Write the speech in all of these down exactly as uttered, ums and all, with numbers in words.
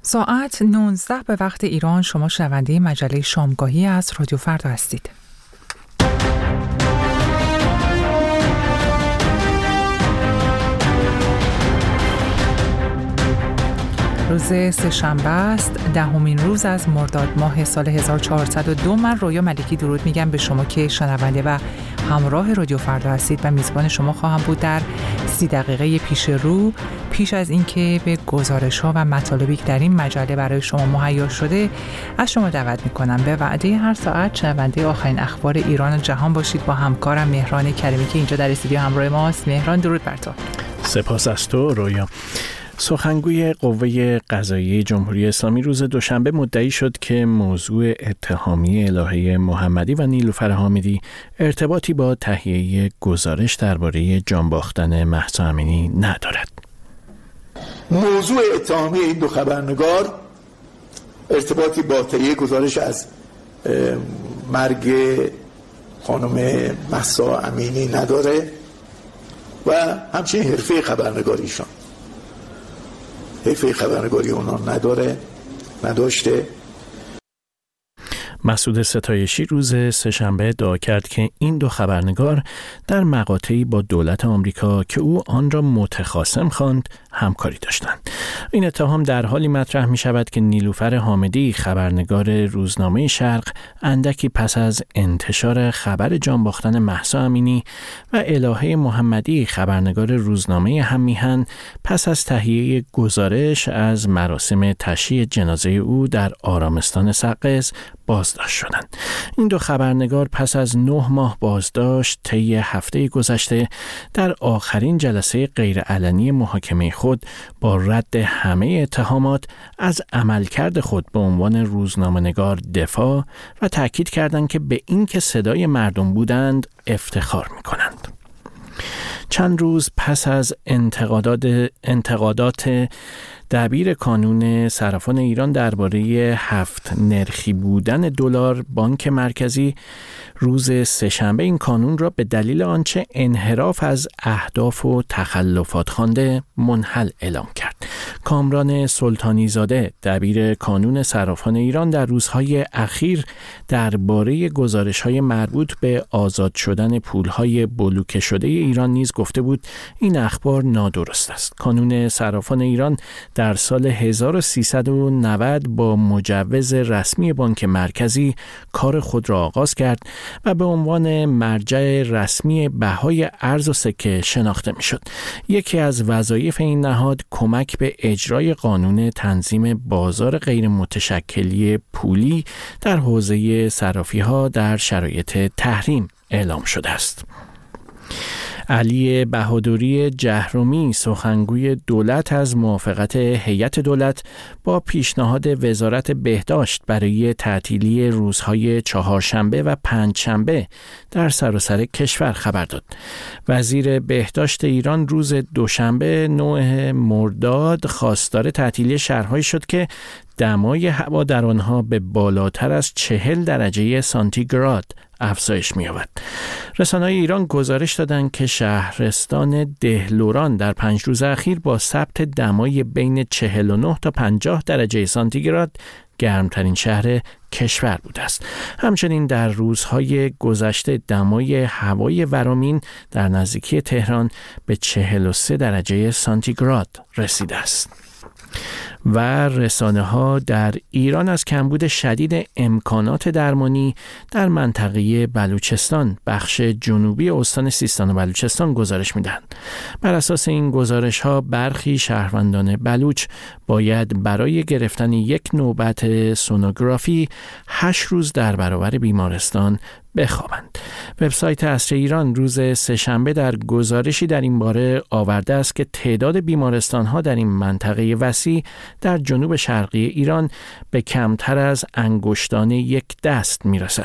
ساعت نوزده به وقت ایران. شما شنونده مجله شامگاهی از رادیو فردا هستید. روز سه‌شنبه است، دهمین روز از مرداد ماه سال هزار و چهارصد و دو. من رویا ملکی درود میگم به شما که شنونده و همراه رادیو فردا هستید و میزبان شما خواهم بود در سی دقیقه پیش رو. پیش از اینکه به گزارش‌ها و مطالبی که در این مجله برای شما مهیا شده از شما دعوت میکنم به وعده هر ساعت شنونده آخرین اخبار ایران و جهان باشید با همکارم مهران کریمی که اینجا در استودیو همراه ماست. مهران درود بر تو. سپاس از تو رویا. سخنگوی قوه قضاییه جمهوری اسلامی روز دوشنبه مدعی شد که موضوع اتهامی الهه محمدی و نیلوفر حامدی ارتباطی با تهیه گزارش درباره جان باختن مهسا امینی ندارد. موضوع اتهامی این دو خبرنگار ارتباطی با تهیه گزارش از مرگ خانم مهسا امینی نداره و همچنین حرفه خبرنگاریشان حرفه خبرنگاری اونا نداره نداشته. مسعود ستایشی روز سه‌شنبه ادعا کرد که این دو خبرنگار در مقاطعی با دولت آمریکا که او آن را متخاصم خواند همکاری داشتند. این اتهام در حالی مطرح می شود که نیلوفر حامدی خبرنگار روزنامه شرق اندکی پس از انتشار خبر جان باختن مهسا امینی و الهه محمدی خبرنگار روزنامه هم میهن پس از تهیه گزارش از مراسم تشییع جنازه او در آرامستان سقز بازداشت شدند. این دو خبرنگار پس از نه ماه بازداشت طی هفته گذشته در آخرین جلسه غیرعلنی محاکمه خود با رد همه اتهامات از عملکرد خود به عنوان روزنامه‌نگار دفاع و تأکید کردند که به این که صدای مردم بودند افتخار می‌کنند. چند روز پس از انتقادات انتقادات دبیر کانون صرافان ایران درباره هفت نرخی بودن دلار، بانک مرکزی روز سه‌شنبه این کانون را به دلیل آنچه انحراف از اهداف و تخلفات خوانده منحل اعلام کرد. کامران سلطانی زاده دبیر کانون صرافان ایران در روزهای اخیر درباره گزارش‌های مربوط به آزاد شدن پول‌های بلوکه شده ایران نیز گفته بود این اخبار نادرست است. کانون صرافان ایران در سال هزار و سیصد و نود با مجوز رسمی بانک مرکزی کار خود را آغاز کرد و به عنوان مرجع رسمی بهای ارز و سکه شناخته می‌شد. یکی از وظایف این نهاد کمک به اجرای قانون تنظیم بازار غیر متشکلی پولی در حوزه صرافی‌ها در شرایط تحریم اعلام شده است. علی بهادری جهرمی سخنگوی دولت از موافقت هیئت دولت با پیشنهاد وزارت بهداشت برای تعطیلی روزهای چهارشنبه و پنجشنبه در سراسر کشور خبر داد. وزیر بهداشت ایران روز دوشنبه نه مرداد خواستار تعطیلی شهرهایی شد که دمای هوا در آنها به بالاتر از چهل درجه سانتیگراد افزایش می‌یابد. رسانه‌های ایران گزارش دادند که شهرستان دهلوران در پنج روز اخیر با ثبت دمای بین چهل و نه تا پنجاه درجه سانتیگراد گرمترین شهر کشور بوده است. همچنین در روزهای گذشته دمای هوای ورامین در نزدیکی تهران به چهل و سه درجه سانتیگراد رسیده است. و رسانه ها در ایران از کمبود شدید امکانات درمانی در منطقه بلوچستان بخش جنوبی استان سیستان و بلوچستان گزارش میدهند. بر اساس این گزارش ها برخی شهروندان بلوچ باید برای گرفتن یک نوبت سونوگرافی هشت روز در برابر بیمارستان بخوابند. وبسایت عصر ایران روز سه‌شنبه در گزارشی در این باره آورده است که تعداد بیمارستان‌ها در این منطقه وسیع در جنوب شرقی ایران به کمتر از انگشتان یک دست می‌رسد.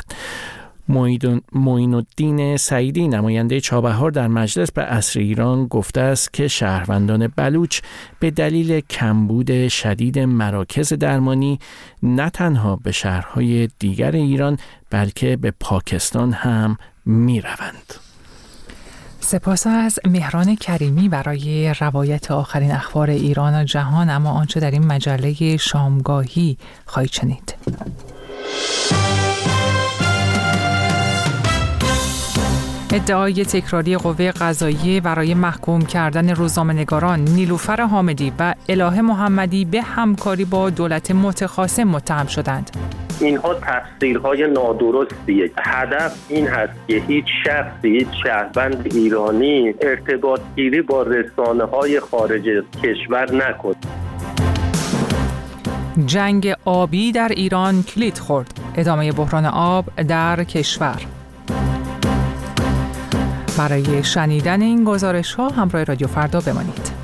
معین الدین سعیدی نماینده چابهار در مجلس به عصر ایران گفته است که شهروندان بلوچ به دلیل کمبود شدید مراکز درمانی نه تنها به شهرهای دیگر ایران بلکه به پاکستان هم می روند. سپاس از مهران کریمی برای روایت آخرین اخبار ایران و جهان. اما آنچه در این مجله شامگاهی خواهید شنید: ادعای تکراری قوه قضاییه برای محکوم کردن روزنامه‌نگاران نیلوفر حامدی و الهه محمدی به همکاری با دولت متخاصم متهم شدند. اینها تفسیرهای نادرستیه. هدف این هست که هیچ شخصی، هیچ شهروند ایرانی ارتباط گیری با رسانه‌های خارج از کشور نکنه. جنگ آبی در ایران کلید خورد. ادامه بحران آب در کشور. برای شنیدن این گزارش‌ها همراه رادیو فردا بمانید.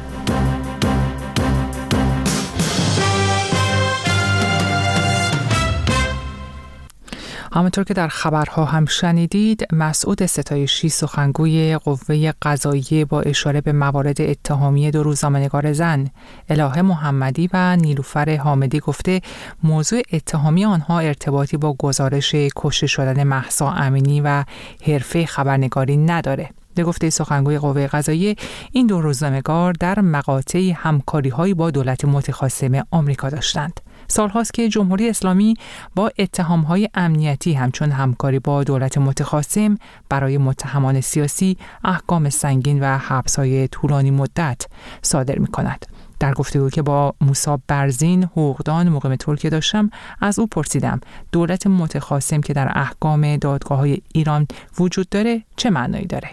همونطور که در خبرها هم شنیدید، مسعود ستایشی سخنگوی قوه قضاییه با اشاره به موارد اتهامی دو روزنامه‌نگار زن الهه محمدی و نیلوفر حامدی گفته موضوع اتهامی آنها ارتباطی با گزارش کشته شدن مهسا امینی و حرفه خبرنگاری نداره. به گفته سخنگوی قوه قضاییه، این دو روزنامه‌نگار در مقاطعی همکاری‌هایی با دولت متخاصم آمریکا داشتند. سالهاست که جمهوری اسلامی با اتهام‌های امنیتی همچون همکاری با دولت متخاصم برای متهمان سیاسی احکام سنگین و حبس‌های طولانی مدت صادر می‌کند. در گفتگویی که با موسی برزین حقوقدان مقیم ترکیه داشتم، از او پرسیدم دولت متخاصم که در احکام دادگاه‌های ایران وجود داره چه معنایی داره؟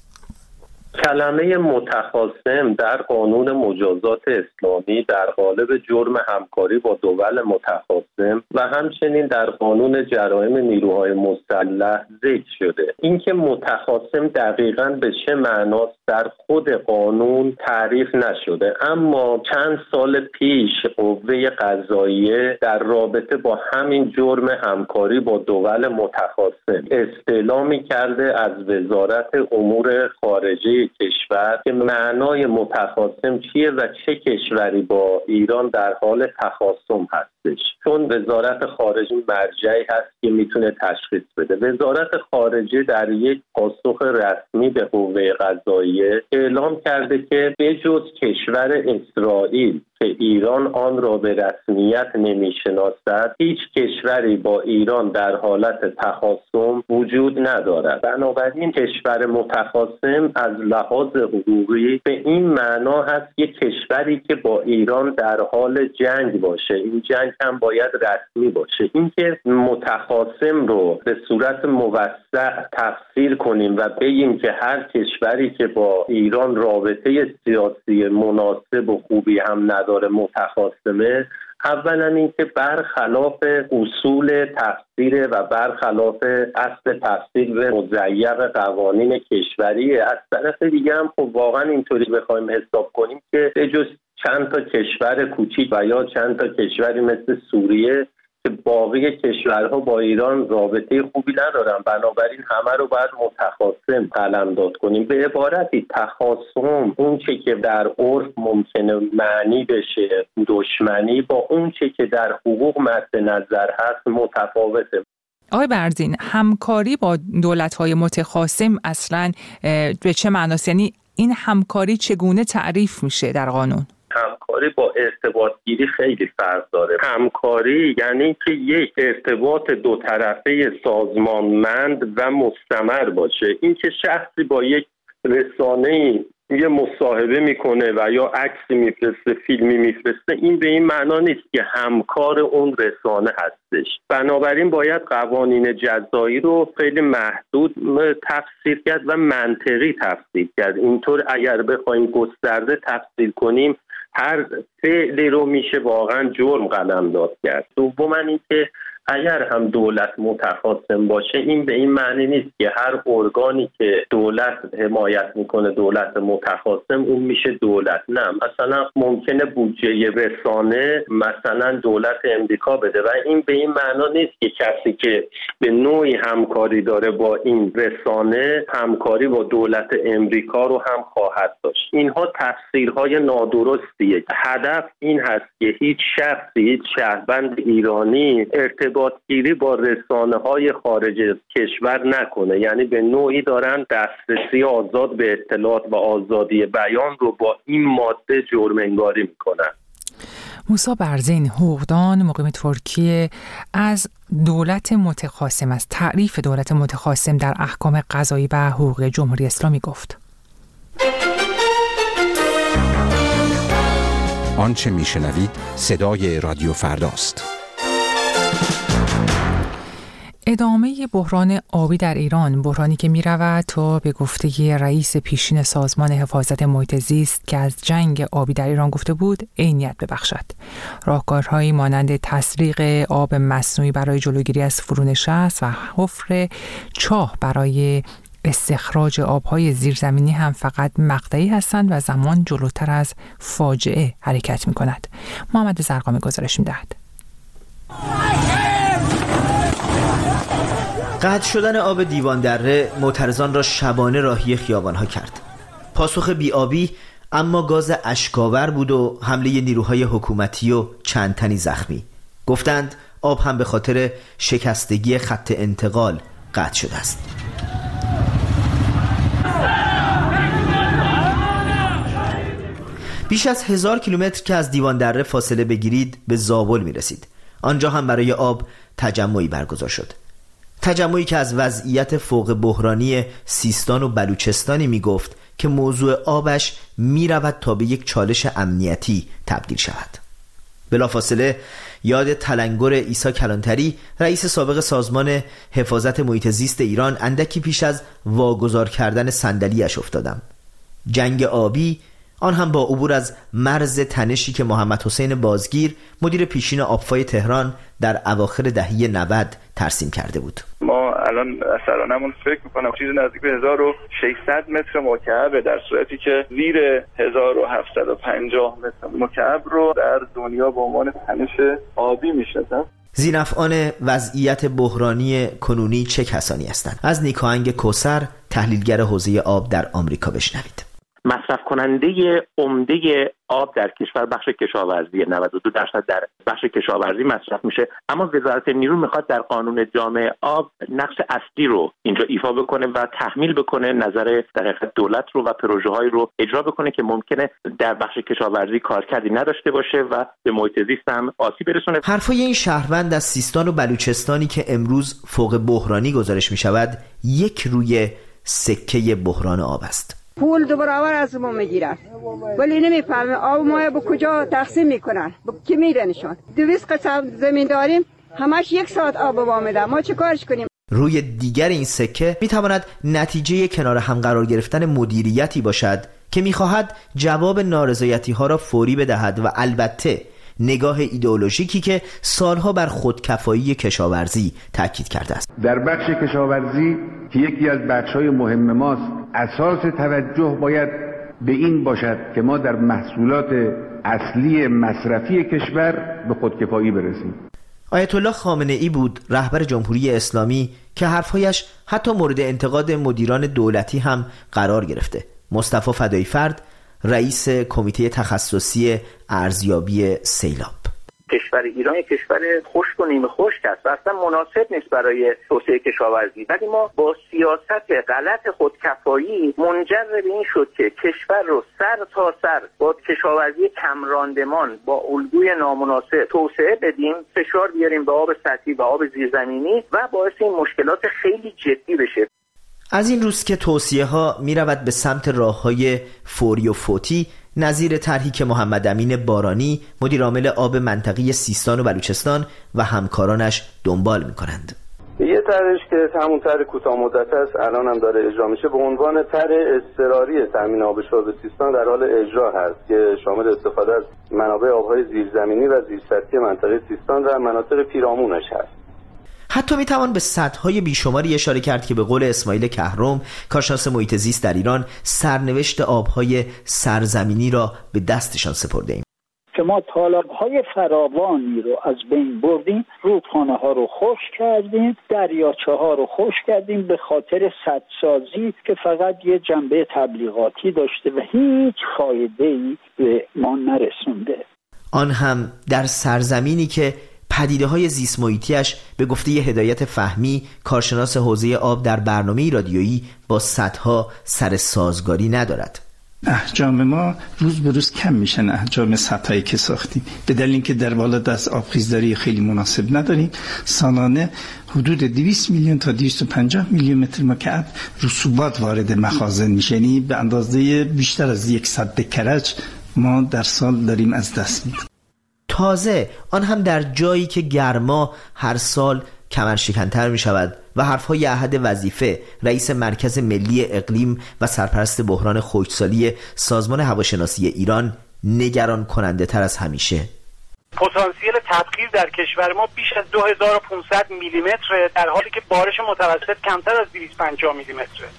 کلمه متخاصم در قانون مجازات اسلامی در قالب جرم همکاری با دول متخاصم و همچنین در قانون جرایم نیروهای مسلح ذکر شده. اینکه متخاصم دقیقاً به چه معناست در خود قانون تعریف نشده، اما چند سال پیش قوه قضاییه در رابطه با همین جرم همکاری با دول متخاصم استعلامی کرده از وزارت امور خارجه کشور که معنای متخاصم چیه و چه کشوری با ایران در حال تخاصم هستش، چون وزارت خارجه مرجعی هست که میتونه تشخیص بده. وزارت خارجه در یک پاسخ رسمی به قوه قضاییه اعلام کرده که بجز کشور اسرائیل که ایران آن را به رسمیت نمیشناسد، هیچ کشوری با ایران در حالت تخاصم وجود ندارد. بنابراین کشور متخاصم از لحاظ حقوقی به این معنا هست یک کشوری که با ایران در حال جنگ باشه، این جنگ هم باید رسمی باشه. اینکه متخاصم رو به صورت موسع تفسیر کنیم و بگیم که هر کشوری که با ایران رابطه سیاسی مناسب و خوبی هم نداره متخاصمه، اولا اینکه برخلاف اصول تفسیر و برخلاف اصل تفسیر به مضیق قوانین کشوریه. از طرف دیگه هم خب واقعا اینطوری بخوایم حساب کنیم که به جز چند تا کشور کوچیک و یا چند تا کشوری مثل سوریه که باقی کشورها با ایران رابطه خوبی ندارن، بنابراین همه رو باید متخاصم قلمداد کنیم. به عبارتی تخاصم اون چه که در عرف ممکنه معنی بشه دشمنی، با اون چه که در حقوق مد نظر هست متفاوته. آقای برزین، همکاری با دولت‌های متخاصم اصلاً به چه معناست؟ یعنی این همکاری چگونه تعریف میشه در قانون؟ همکاری با ارتباط گیری خیلی فرق داره. همکاری یعنی که یک ارتباط دو طرفه سازمانمند و مستمر باشه. این که شخصی با یک رسانه‌ای یه مصاحبه میکنه و یا عکسی میفرسته، فیلمی میفرسته، این به این معنا نیست که همکار اون رسانه هستش. بنابراین باید قوانین جزایی رو خیلی محدود تفسیر کرد و منطقی تفسیر کرد. اینطور اگر بخوایم گسترده تفسیر کنیم هر فعلی رو میشه واقعا جرم قلمداد کرد. دوما اینکه اگر هم دولت متخاصم باشه، این به این معنی نیست که هر ارگانی که دولت حمایت میکنه دولت متخاصم اون میشه دولت. نه، مثلا ممکنه بودجه رسانه مثلا دولت امریکا بده و این به این معنا نیست که کسی که به نوعی همکاری داره با این رسانه همکاری با دولت امریکا رو هم خواهد داشت. اینها تفسیرهای نادرستیه. هدف این هست که هیچ شخصی، هیچ شهروند ایرانی ارتباط ارتباطگیری با رسانه‌های خارج کشور نکنه. یعنی به نوعی دارن دسترسی آزاد به اطلاعات و آزادی بیان رو با این ماده جرم انگاری میکنن. موسی برزین، حقوقدان مقیم ترکیه، از دولت متخاصم، از تعریف دولت متخاصم در احکام قضایی و حقوق جمهوری اسلامی گفت. آنچه میشنوید صدای رادیو فرداست. ادامه بحران آبی در ایران، بحرانی که می رود تا به گفته رئیس پیشین سازمان حفاظت محیط زیست که از جنگ آبی در ایران گفته بود، عینیت ببخشد. راهکارهایی مانند تسریغ آب مصنوعی برای جلوگیری از فرونشست است و حفر چاه برای استخراج آبهای زیرزمینی هم فقط مقطعی هستند و زمان جلوتر از فاجعه حرکت می کند. محمد زرقامی گزارش می دهد. قطع شدن آب دیوان دره معترضان را شبانه راهی خیابان‌ها کرد. پاسخ بی‌آبی اما گاز اشک‌آور بود و حمله نیروهای حکومتی و چند تنی زخمی. گفتند آب هم به خاطر شکستگی خط انتقال قطع شده است. بیش از هزار کیلومتر که از دیوان دره فاصله بگیرید به زابل می رسید. آنجا هم برای آب تجمعی برگزار شد. تجمعی که از وضعیت فوق بحرانی سیستان و بلوچستانی می گفت که موضوع آبش می رود تا به یک چالش امنیتی تبدیل شود. بلافاصله یاد تلنگر عیسی کلانتری، رئیس سابق سازمان حفاظت محیط زیست ایران، اندکی پیش از واگذار کردن صندلی‌اش افتادم. جنگ آبی، آن هم با عبور از مرز تنشی که محمد حسین بازگیر، مدیر پیشین آبفای تهران، در اواخر دهه نود ترسیم کرده بود. ما الان سرانمون فکر میکنم چیز نزدیک به هزار و ششصد متر مکعب، در صورتی که زیر هزار و هفتصد و پنجاه متر مکعب رو در دنیا به عنوان تنش آبی میشناسن. ذی‌نفعان وضعیت بحرانی کنونی چه کسانی هستند؟ از نیکاهنگ کوثر، تحلیلگر حوزه آب در آمریکا، بشنوید. مصرف کننده عمده آب در کشور بخش کشاورزی، نود و دو درصد در بخش کشاورزی مصرف میشه، اما وزارت نیرو میخواد در قانون جامع آب نقش اصلی رو اینجا ایفا بکنه و تحمیل بکنه، نظر در حقیقت دولت رو و پروژه هایی رو اجرا بکنه که ممکنه در بخش کشاورزی کارکردی نداشته باشه و به محیط زیست هم آسیب برسونه. حرفای این شهروند از سیستان و بلوچستانی که امروز فوق بحرانی گزارش میشود، یک روی سکه بحران آب است. پول دو برابر از ما میگیرن ولی نمیفهمه آب ما به کجا تقسیم میکنن، به کی میدنشون. دویست قسم زمین داریم، همش یک ساعت آب با میدن، ما چه کارش کنیم؟ روی دیگر این سکه میتواند نتیجه کنار هم قرار گرفتن مدیریتی باشد که میخواهد جواب نارضایتی ها را فوری بدهد و البته نگاه ایدئولوژیکی که سالها بر خودکفایی کشاورزی تاکید کرده است. در بخش کشاورزی که یکی از بخش‌های مهم ماست، اساس توجه باید به این باشد که ما در محصولات اصلی مصرفی کشور به خودکفایی برسیم. آیت الله خامنه ای بود رهبر جمهوری اسلامی که حرفهایش حتی مورد انتقاد مدیران دولتی هم قرار گرفته. مصطفی فدایی فرد، رئیس کمیته تخصصی ارزیابی سیلاب. کشور ایران یک کشور خشک و نیمه خشک است و اصلا مناسب نیست برای توسعه کشاورزی، ولی ما با سیاست غلط خودکفایی منجر به این شد که کشور رو سر تا سر با کشاورزی کم راندمان با الگوی نامناسب توسعه بدیم، فشار بیاریم به آب سطحی و آب زیرزمینی و باعث این مشکلات خیلی جدی بشه. از این روز که توصیه ها می رود به سمت راه های فوری و فوتی، نظیر طرحی که محمد امین بارانی، مدیر عامل آب منطقی سیستان و بلوچستان و همکارانش دنبال می کنند. یه طرحش که همون طرح کوتاه مدت است، الان هم داره اجرا میشه، به عنوان طرح اضطراری تامین آب شرب سیستان در حال اجرا هست که شامل استفاده از منابع آبهای زیرزمینی و زیرسطحی منطقه سیستان و مناطق پیرامونش هست. حتی میتوان به سدهای بیشماری اشاره کرد که به قول اسماعیل کهرم، کارشناس محیط زیست در ایران، سرنوشت آبهای سرزمینی را به دستشان سپرده ایم. که ما تالاب‌های فراوانی رو از بین بردیم، رودخانه‌ها رو خشک کردیم، دریاچه‌ها رو خشک کردیم به خاطر سدسازی که فقط یه جنبه تبلیغاتی داشته و هیچ فایده‌ای به ما نرسونده. آن هم در سرزمینی که پدیده‌های زیست محیطی‌اش به گفته هدایت فهمی، کارشناس حوزه آب در برنامه رادیویی، با سدها سر سازگاری ندارد. احجام ما روز به روز کم میشن، احجام سدهایی که ساختیم، به دلیل اینکه در بالا دست آبخیزداری خیلی مناسب نداریم. سالانه حدود دویست میلیون تا دویست و پنجاه میلیون متر مکعب رسوبات وارد مخازن میشه، یعنی به اندازه بیشتر از یک سد کرج ما در سال داریم از دست میدیم. تازه آن هم در جایی که گرما هر سال کمر شکن‌تر می شود و حرفهای احد وظیفه، رئیس مرکز ملی اقلیم و سرپرست بحران خشکسالی سازمان هواشناسی ایران، نگران کننده تر از همیشه. پتانسیل تبخیر در کشور ما بیش از دو هزار و پانصد میلیمتر، در حالی که بارش متوسط کمتر از دویست و پنجاه میلیمتره.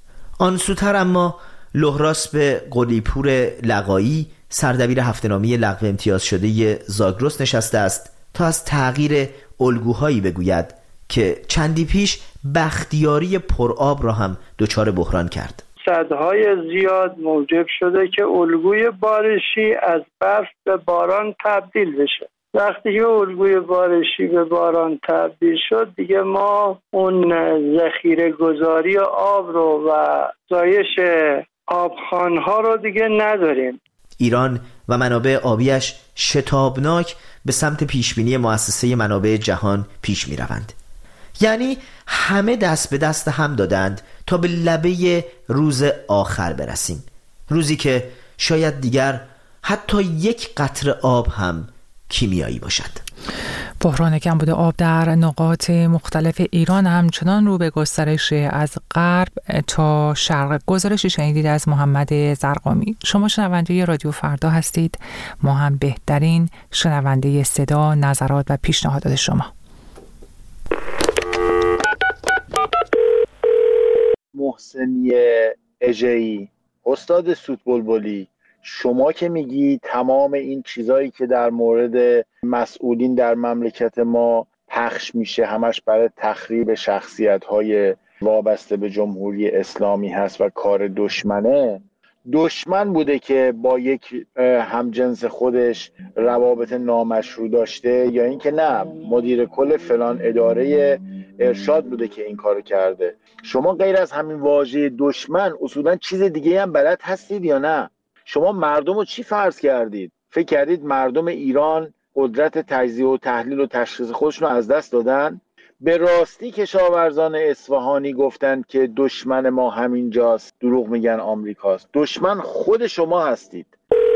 آن سوتر اما لهراس به قلیپور لقایی، سردبیر هفته‌نامه لغو امتیاز شده زاگرس نشسته است تا از تغییر الگوهایی بگوید که چندی پیش بختیاری پرآب را هم دچار بحران کرد. سدهای زیاد موجب شده که الگوی بارشی از برف به باران تبدیل بشه. وقتی که الگوی بارشی به باران تبدیل شد، دیگه ما اون ذخیره گذاری آب رو و زایش آبخوان‌ها رو دیگه نداریم. ایران و منابع آبیش شتابناک به سمت پیشبینی مؤسسه منابع جهان پیش می روند. یعنی همه دست به دست هم دادند تا به لبه روز آخر برسیم، روزی که شاید دیگر حتی یک قطره آب هم کیمیایی باشد. بحران کمبود آب در نقاط مختلف ایران همچنان رو به گسترش از غرب تا شرق. گزارشی شنیدید از محمد زرقامی. شما شنونده رادیو فردا هستید، ما هم بهترین شنونده صدا، نظرات و پیشنهادات شما. محسنی اژه‌ای، استاد سوت بلبلی، شما که میگی تمام این چیزایی که در مورد مسئولین در مملکت ما پخش میشه همش برای تخریب شخصیت‌های وابسته به جمهوری اسلامی هست و کار دشمنه، دشمن بوده که با یک همجنس خودش روابط نامشروع داشته، یا اینکه نه مدیر کل فلان اداره ارشاد بوده که این کارو کرده؟ شما غیر از همین واژه دشمن اصولا چیز دیگه هم بلد هستید یا نه؟ شما مردم رو چی فرض کردید؟ فکر کردید مردم ایران قدرت تجزیه و تحلیل و تشخیص خودشون رو از دست دادن؟ به راستی کشاورزان اصفهانی گفتند که دشمن ما همینجاست، دروغ میگن آمریکاست. دشمن خود شما هستید.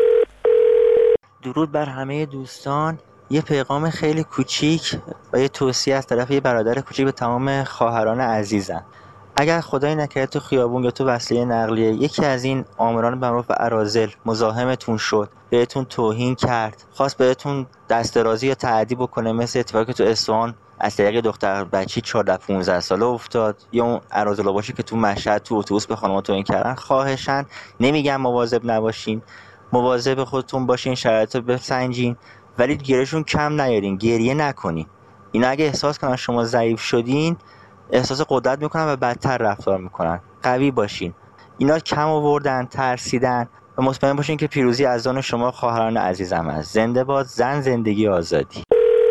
درود بر همه دوستان. یه پیغام خیلی کوچیک و یه توصیه از طرف یه برادر کوچیک به تمام خواهران عزیزم. اگر خدای نکرده تو خیابون یا تو وسیله نقلیه یکی از این آمران به معروف اراذل مزاحمتون شد، بهتون توهین کرد، خواست بهتون دست درازی یا تعدی بکنه، مثل اتفاقی تو اصفهان از طریق دختر بچی چهارده پانزده ساله افتاد، یا اون اراذلا باشه که تو مشهد تو اتوبوس به خانم‌ها توهین کردن، خواهشاً نمیگم مواظب نباشین، مواظب خودتون باشین، شرایط رو بسنجین، ولی گریهشون کم نیارین، گریه نکنین. اینا اگه احساس کنن شما ضعیف شدین، احساس قدرت میکنن و بدتر رفتار میکنن. قوی باشین. اینا کم آوردن، ترسیدن و مطمئن باشین که پیروزی از آن شما خواهران عزیزم است. زنده باد زن، زندگی آزادی.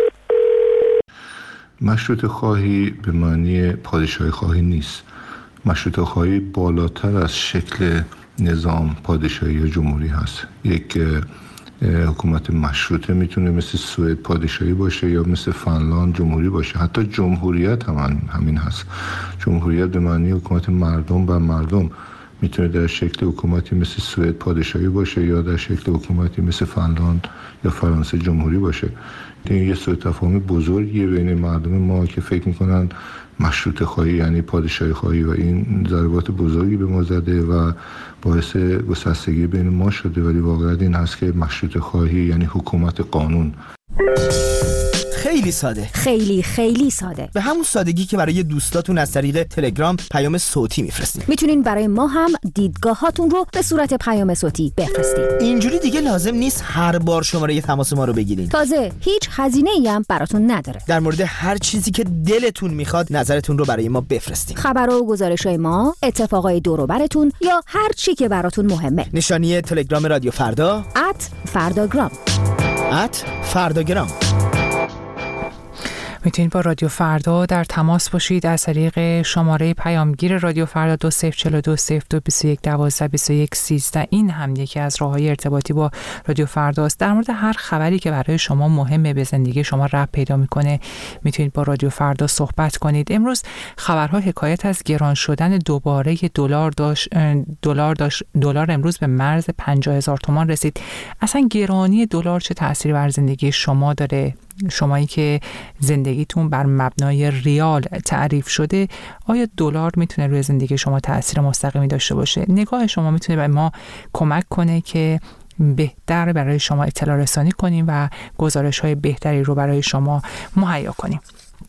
مشروطه خواهی به معنی پادشاهی خواهی نیست. مشروطه خواهی بالاتر از شکل نظام پادشاهی یا جمهوری هست. یک حکومت مشروطه میتونه مثل سوئد پادشاهی باشه یا مثل فنلاند جمهوری باشه. حتی جمهوریت هم همین هست. جمهوریت به معنی حکومت مردم بر مردم میتونه در شکل حکومتی مثل سوئد پادشاهی باشه یا در شکل حکومتی مثل فنلاند یا فرانسه جمهوری باشه. این یه سوء تفاهم بزرگیه بین مردم ما که فکر میکنن مشروطه خواهی یعنی پادشاهی خواهی و این ضربات بزرگی به ما زده و باعث گسستگی بین ما شده، ولی واقعیت این هست که مشروطه خواهی یعنی حکومت قانون. خیلی ساده، خیلی خیلی ساده، به همون سادگی که برای دوستاتون از طریق تلگرام پیام صوتی میفرستین. میتونین برای ما هم دیدگاهاتون رو به صورت پیام صوتی بفرستین. اینجوری دیگه لازم نیست هر بار شماره تماس ما رو بگیرین. تازه هیچ هزینه‌ای هم براتون نداره. در مورد هر چیزی که دلتون میخواد نظرتون رو برای ما بفرستین. خبر و گزارش‌های ما، اتفاقای دور و براتون یا هر چی که براتون مهمه. نشانی تلگرام رادیو فردا ات فرداگرام ات فرداگرام. میتونید با رادیو فردا در تماس باشید از طریق شماره پیامگیر رادیو فردا دو صفر چهار دو صفر دو بیست و یک دوازده بیست و یک سیزده. این هم یکی از راه‌های ارتباطی با رادیو فردا است. در مورد هر خبری که برای شما مهمه، به زندگی شما ربط پیدا میکنه، میتونید با رادیو فردا صحبت کنید. امروز خبرها حکایت از گران شدن دوباره دلار داشت. دلار داشت دلار امروز به مرز پنجاه هزار تومان رسید. اصلا گرانی دلار چه تأثیری بر زندگی شما داره؟ شمایی که زندگیتون بر مبنای ریال تعریف شده، آیا دلار میتونه روی زندگی شما تأثیر مستقیمی داشته باشه؟ نگاه شما میتونه به ما کمک کنه که بهتر برای شما اطلاع رسانی کنیم و گزارش های بهتری رو برای شما مهیا کنیم.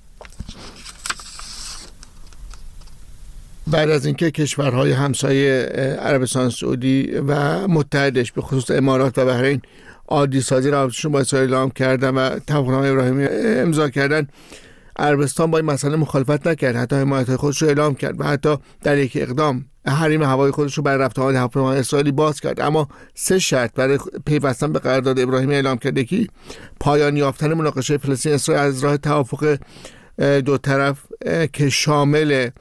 بعد از اینکه کشورهای همسایه عربستان سعودی و متحدش به خصوص امارات و بحرین عادی سازی روابطشون با اسرائیل اعلام کردن و توافقنامه ابراهیمی امضا کردن، عربستان با این مسئله مخالفت نکرد، حتی حمایت خودش رو اعلام کرد و حتی در یک اقدام حریم هوایی خودش رو برای رفت آمد هواپیماهای اسرائیلی باز کرد. اما سه شرط برای پیوستن به قرارداد ابراهیمی اعلام کرد. یکی پایان یافتن مناقشه فلسطین اسرائیل از راه توافق دو طرف که شامل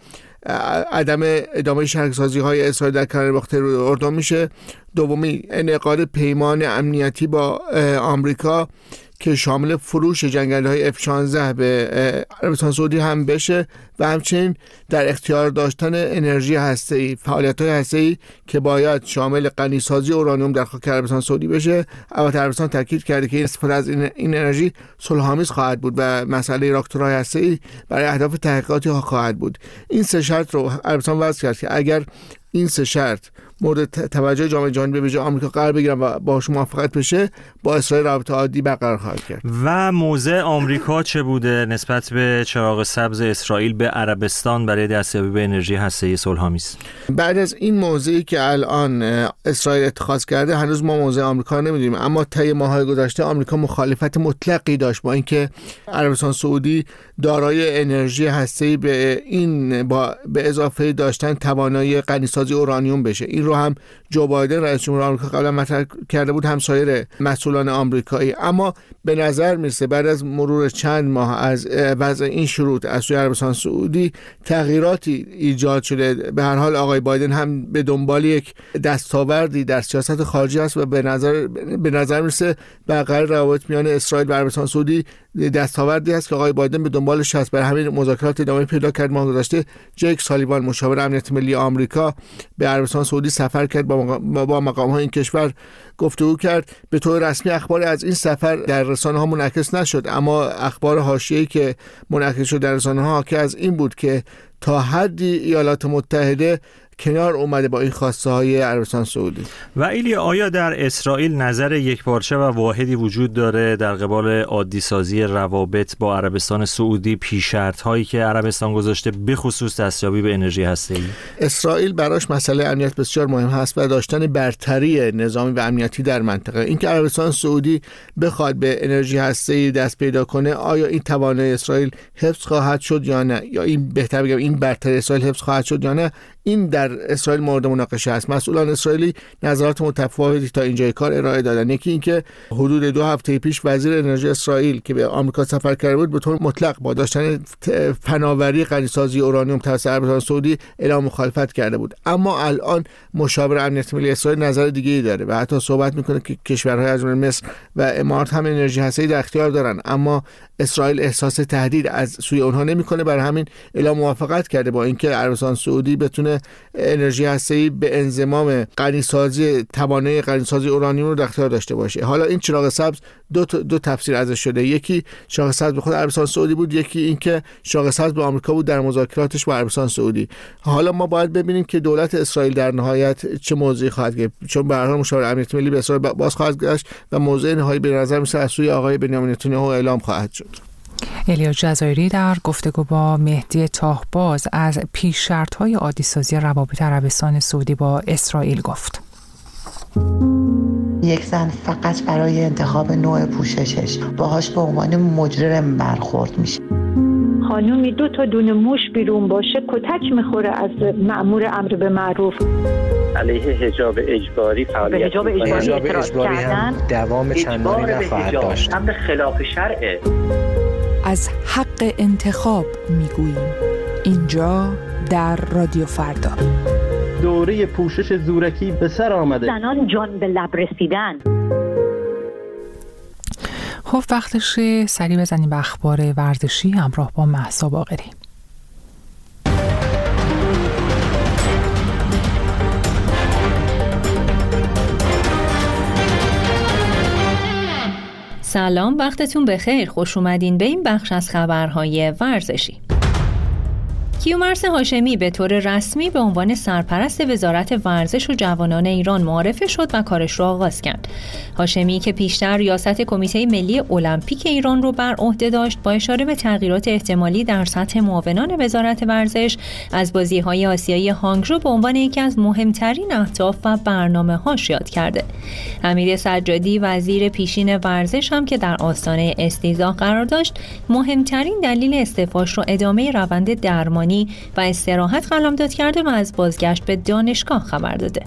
عدم ادامه شرکسازی های اسرائیل در کنار باخته اردن میشه. دومی انعقاد پیمان امنیتی با آمریکا که شامل فروش جنگنده‌های اف شانزده به عربستان سعودی هم بشه و همچنین در اختیار داشتن انرژی هسته‌ای، فعالیت‌های هسته‌ای که باید شامل غنی‌سازی اورانیوم در خاک عربستان سعودی بشه. البته عربستان تاکید کرده که این استفاده از این, این انرژی صلح‌آمیز خواهد بود و مسئله راکتورهای هسته‌ای برای اهداف تحقیقاتی خواهد بود. این سه شرط رو عربستان وضع کرد که اگر این سه شرط مورد توجه جامعه جهانی به ویژه آمریکا قرار بگیرن و باهاش موافقت بشه، با اسرائیل رابطه عادی برقرار خواهد کرد. و موضع آمریکا چه بوده نسبت به چراغ سبز اسرائیل به عربستان برای دستیابی به انرژی هسته‌ای صلح‌آمیز؟ بعد از این موضعی که الان اسرائیل اتخاذ کرده، هنوز ما موضع آمریکا نمیدونیم، اما طی ماه‌های گذشته آمریکا مخالفت مطلقی داشت با اینکه عربستان سعودی دارای انرژی هسته‌ای به این با به اضافه داشتن توانایی غنی‌سازی اورانیوم بشه. این رو هم جو بایدن رئیس جمهور آمریکا قبلا مطرح کرده بود، هم سایر مسئولان آمریکایی. اما به نظر میرسه بعد از مرور چند ماه از وضع این شروط از سوی عربستان سعودی تغییراتی ایجاد شده. به هر حال آقای بایدن هم به دنبال یک دستاوردی در سیاست خارجی است و به نظر به نظر میرسه برقرار روابط میان اسرائیل و عربستان سعودی دستاوردی است که آقای بایدن به دنبالش هست. برای همین مذاکرات ادامه پیدا کرد. ماه گذشته جیک سالیوان مشاور امنیت ملی آمریکا به عربستان سعودی سفر کرد، با با مقام‌های این کشور گفتگو کرد. به طور رسمی اخبار از این سفر در رسانه‌ها منعکس نشد، اما اخبار حاشیه‌ای که منعکس شد در رسانه‌ها حاکی از این بود که تا حدی ایالات متحده کنار اومده با این خواسته های عربستان سعودی. و ایلیا، آیا در اسرائیل نظر یکپارچه و واحدی وجود داره در قبال عادی سازی روابط با عربستان سعودی، پیش شرط هایی که عربستان گذاشته به خصوص دستیابی به انرژی هسته‌ای؟ اسرائیل براش مسئله امنیت بسیار مهم هست و داشتن برتری نظامی و امنیتی در منطقه. اینکه عربستان سعودی بخواد به انرژی هسته‌ای دست پیدا کنه، آیا این توانایی اسرائیل حفظ خواهد شد یا نه، یا این بهتر بگم این برتری اسرائیل حفظ خواهد شد یا نه، این در اسرائیل مورد مناقشه است. مسئولان اسرائیلی نظرات متفاوتی تا اینجای کار ارائه دادن. یکی اینکه حدود دو هفته پیش وزیر انرژی اسرائیل که به آمریکا سفر کرده بود به طور مطلق با داشتن فناوری غنی‌سازی اورانیوم توسط عربستان سعودی اعلام مخالفت کرده بود. اما الان مشاور امنیت ملی اسرائیل نظر دیگه‌ای داره و حتی صحبت میکنه که کشورهای از جمله مصر و امارات هم انرژی هسته‌ای در اختیار دارن، اما اسرائیل احساس تهدید از سوی اونها نمیکنه. برای همین اعلام موافقت کرده با اینکه عربستان سعودی بتونه انرژی هسته‌ای به انضمام غنی‌سازی توانایی غنی‌سازی اورانیوم رو در اختیار داشته باشه. حالا این چراغ سبز دو دو تفسیر ازش شده. یکی چراغ سبز به خود عربستان سعودی بود، یکی اینکه چراغ سبز به آمریکا بود در مذاکراتش با عربستان سعودی. حالا ما باید ببینیم که دولت اسرائیل در نهایت چه موضعی خواهد گرفت، چون به هر حال مشاور امنیت ملی به اسرائیل باز خواهد گشت و موضع نهایی به نظر میاد از سوی آقای بنیامین نتانیاهو اعلام خواهد شد. الیا جزایری در گفتگو با مهدی تاهباز از پیش شرط‌های عادی‌سازی روابط عربستان سعودی با اسرائیل گفت. یک زن فقط برای انتخاب نوع پوششش باهاش به عنوان مجرم برخورد میشه. خانومی دو تا دونه موش بیرون باشه کتک میخوره از مأمور امر به معروف. علیه حجاب اجباری فعالیت حجاب اجباری, حجاب اجباری هم کردن دوام چندانی نخواهد داشت. امر خلاف شرعه. از حق انتخاب میگوییم. اینجا در رادیو فردا. دوره پوشش زورکی به سر آمده. زنان جان به لب رسیدن. خب وقتشه سریع بزنیم به اخبار ورزشی همراه با مهسا باقری. سلام، وقتتون بخیر. خوش اومدین به این بخش از خبرهای ورزشی. کیومرث هاشمی به طور رسمی به عنوان سرپرست وزارت ورزش و جوانان ایران معرفی شد و کارش را آغاز کرد. هاشمی که پیشتر ریاست کمیته ملی المپیک ایران رو بر عهده داشت، با اشاره به تغییرات احتمالی در سطح معاونان وزارت ورزش از بازی‌های آسیایی هانگژو به عنوان یکی از مهمترین اهداف و برنامه‌هاش یاد کرده. حمید سجادی وزیر پیشین ورزش هم که در آستانه استیضاح قرار داشت، مهمترین دلیل استعفاش رو ادامه روند درمانی و استراحت قلمداد کرده و از بازگشت به دانشگاه خبر داده.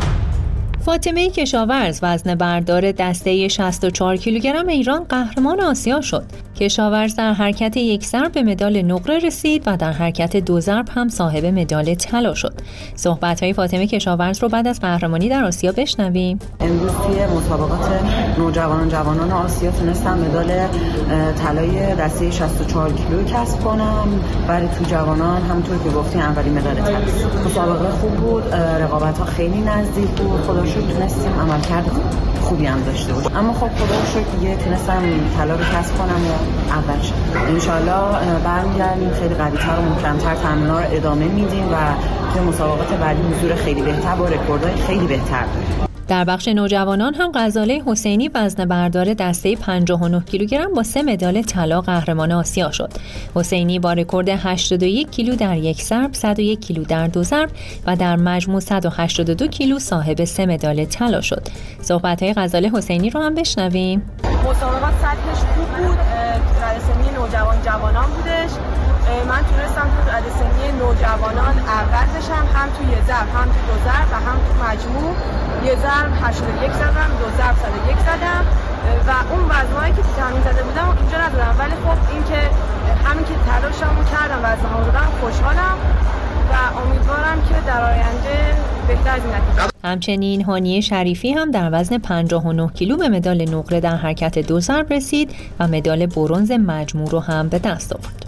فاطمه کشاورز وزن بردار دسته شصت و چهار کیلوگرم ایران قهرمان آسیا شد. کشاورز در حرکت یک ضرب به مدال نقره رسید و در حرکت دو ضرب هم صاحب مدال طلا شد. صحبت‌های فاطمه کشاورز رو بعد از قهرمانی در آسیا بشنویم. امروز توی مسابقات نوجوانان جوانان آسیا تونستم مدال طلای دسته شصت و چهار کیلو کسب کنم. برای تو جوانان همونطور که گفتین اولین مدال طلا. مسابقه خوب بود، رقابت‌ها خیلی نزدیک بود. خدا رو شکر تونستیم عملکرد خوبی هم داشته باشیم. اما خب خدا رو شکر دیگه تونستم طلا رو کسب کنم و اول شد. انشالله برمیگردیم خیلی قوی‌تر و محکم‌تر تمرین‌ها رو ادامه میدیم و توی مسابقات بعدی حضور خیلی بهتر با رکوردهای خیلی بهتر داریم. در بخش نوجوانان هم غزاله حسینی وزن بردار دسته پنجاه و نه کیلوگرم با سه مدال طلا قهرمان آسیا شد. حسینی با رکورد هشتاد و یک کیلو در یک ضرب، صد و یک کیلو در دو ضرب و در مجموع صد و هشتاد و دو کیلو صاحب سه مدال طلا شد. صحبت‌های غزاله حسینی رو هم بشنویم. مسابقات سطحش خوب بود، در سنی نوجوان جوانان بودش. من تونستم تو عدد سنی نوجوانان اول بشم، هم تو یه ضرب، هم تو دو ضرب و هم تو مجموع. یه ضرب هشتاد و یک زدم، دو ضرب صد و یک زدم و اون وزنهایی که تو تمرین زده بودم اینجا ندادم، ولی خب این که همین که تلاشمو کردم وزنها رو دادم خوشحالم و امیدوارم که در آینده بهتر از این نتیجه. همچنین هانیه شریفی هم در وزن پنجاه و نه کیلو به مدال نقره در حرکت دو ضرب رسید و مدال برنز مجموع رو هم به دست آورد.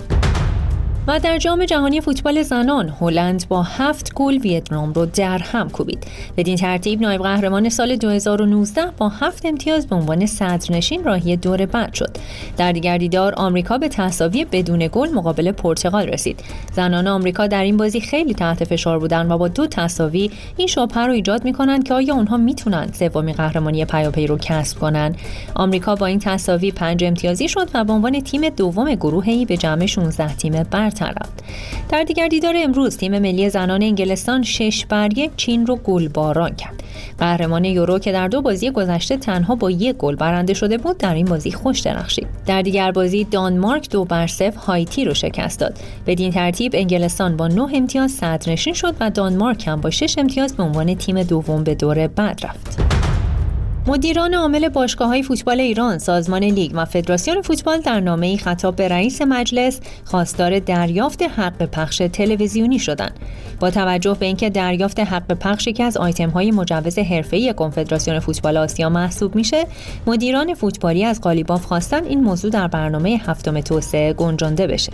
و در جام جهانی فوتبال زنان هلند با هفت گل ویتنام رو در هم کوبید. بدین ترتیب نایب قهرمان سال دو هزار و نوزده با هفت امتیاز به عنوان صدرنشین راهی دور بعد شد. در دیگر دیدار آمریکا به تساوی بدون گل مقابل پرتغال رسید. زنان آمریکا در این بازی خیلی تحت فشار بودند و با دو تساوی این شبهه رو ایجاد می‌کنند که آیا اونها میتونن سومین قهرمانی پیاپی رو کسب کنن. آمریکا با این تساوی پنج امتیازی شد و به عنوان تیم دوم گروهی به جمع شانزده تیم برتر رفت. در دیگر دیدار امروز تیم ملی زنان انگلستان شش بر یک چین رو گلباران کرد. قهرمان یورو که در دو بازی گذشته تنها با یک گل برنده شده بود در این بازی خوش درخشید. در دیگر بازی دانمارک دو بر صفر هایتی رو شکست داد. بدین ترتیب انگلستان با نه امتیاز صدرنشین شد و دانمارک هم با شش امتیاز به عنوان تیم دوم به دور بعد رفت. مدیران عامل باشگاه‌های فوتبال ایران، سازمان لیگ و فدراسیون فوتبال در نامه‌ای خطاب به رئیس مجلس خواستار دریافت حق پخش تلویزیونی شدند. با توجه به اینکه دریافت حق پخش یکی از آیتم‌های مجوز حرفه‌ای کنفدراسیون فوتبال آسیا محسوب میشه، مدیران فوتبالی از قالیباف خواستن این موضوع در برنامه هفتم توسعه گنجانده بشه.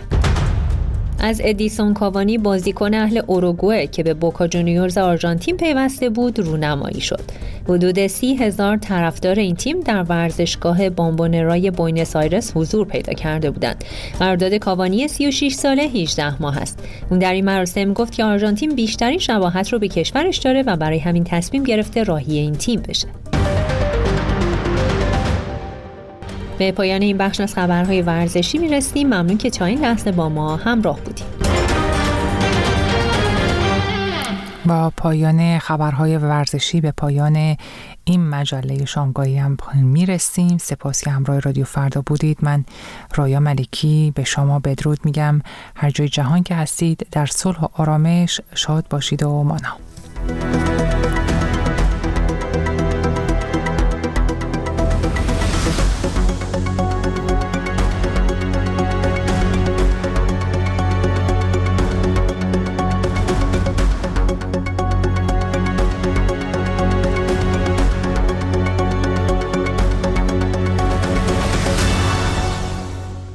از ادیسون کاوانی بازیکن اهل اوروگوئه که به بوکا جونیورز آرژانتین پیوسته بود رونمایی شد. حدود سی هزار طرفدار این تیم در ورزشگاه بامبونرای بوینس آیرس حضور پیدا کرده بودند. قرارداد کاوانی سی و شش ساله هجده ماه است. اون در این مراسم گفت که آرژانتین بیشترین شباهت رو به کشورش داره و برای همین تصمیم گرفته راهی این تیم بشه. به پایان این بخش از خبرهای ورزشی میرسیم. ممنون که تا این لحظه با ما همراه بودیم. با پایان خبرهای ورزشی به پایان این مجله شامگاهی هم میرسیم. سپاس که همراه رادیو فردا بودید. من رایا ملکی به شما بدرود میگم. هر جای جهان که هستید در صلح و آرامش شاد باشید و مانا.